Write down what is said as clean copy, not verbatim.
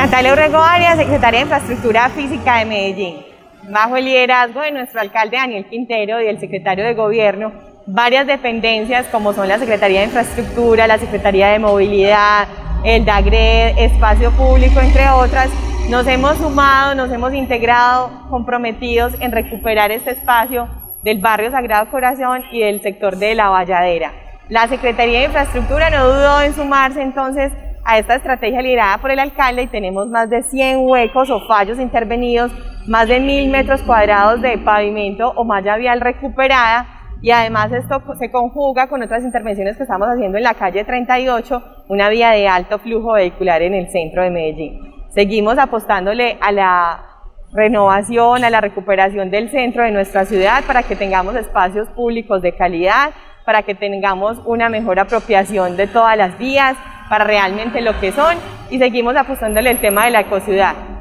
Natalia Urrego Arias, secretaria de Infraestructura Física de Medellín. Bajo el liderazgo de nuestro alcalde Daniel Quintero y el secretario de Gobierno, varias dependencias como son la Secretaría de Infraestructura, la Secretaría de Movilidad, el DAGRED, Espacio Público, entre otras, nos hemos sumado, nos hemos integrado, comprometidos en recuperar este espacio del barrio Sagrado Corazón y del sector de La Valladera. La Secretaría de Infraestructura no dudó en sumarse entonces a esta estrategia liderada por el alcalde y tenemos más de 100 huecos o fallos intervenidos, más de 1000 metros cuadrados de pavimento o malla vial recuperada, y además esto se conjuga con otras intervenciones que estamos haciendo en la calle 38, una vía de alto flujo vehicular en el centro de Medellín. Seguimos apostándole a la renovación, a la recuperación del centro de nuestra ciudad para que tengamos espacios públicos de calidad, para que tengamos una mejor apropiación de todas las vías, para realmente lo que son, y seguimos apostándole el tema de la ecociudad.